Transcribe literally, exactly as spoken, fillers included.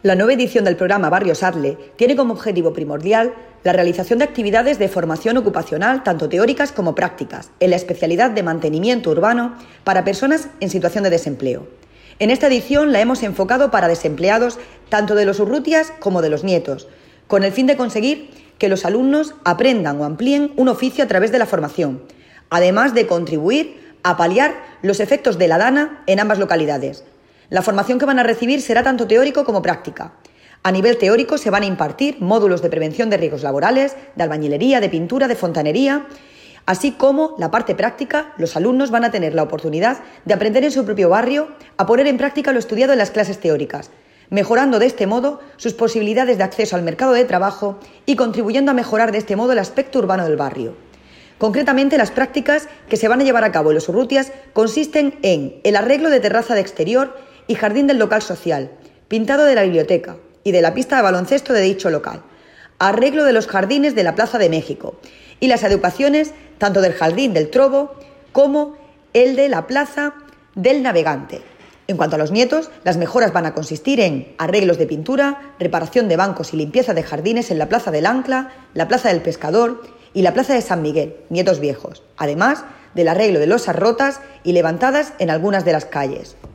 La nueva edición del programa Barrios ADLE tiene como objetivo primordial la realización de actividades de formación ocupacional, tanto teóricas como prácticas, en la especialidad de mantenimiento urbano para personas en situación de desempleo. En esta edición la hemos enfocado para desempleados tanto de los urrutias como de los nietos, con el fin de conseguir que los alumnos aprendan o amplíen un oficio a través de la formación, además de contribuir a paliar los efectos de la DANA en ambas localidades. La formación que van a recibir será tanto teórico como práctica. A nivel teórico se van a impartir módulos de prevención de riesgos laborales, de albañilería, de pintura, de fontanería, así como la parte práctica. Los alumnos van a tener la oportunidad de aprender en su propio barrio a poner en práctica lo estudiado en las clases teóricas, mejorando de este modo sus posibilidades de acceso al mercado de trabajo y contribuyendo a mejorar de este modo el aspecto urbano del barrio. Concretamente, las prácticas que se van a llevar a cabo en los Urrutias consisten en el arreglo de terraza de exterior y jardín del local social, pintado de la biblioteca y de la pista de baloncesto de dicho local, arreglo de los jardines de la Plaza de México y las adecuaciones tanto del jardín del Trobo como el de la Plaza del Navegante. En cuanto a los nietos, las mejoras van a consistir en arreglos de pintura, reparación de bancos y limpieza de jardines en la Plaza del Ancla, la Plaza del Pescador y la Plaza de San Miguel, nietos viejos, además del arreglo de losas rotas y levantadas en algunas de las calles.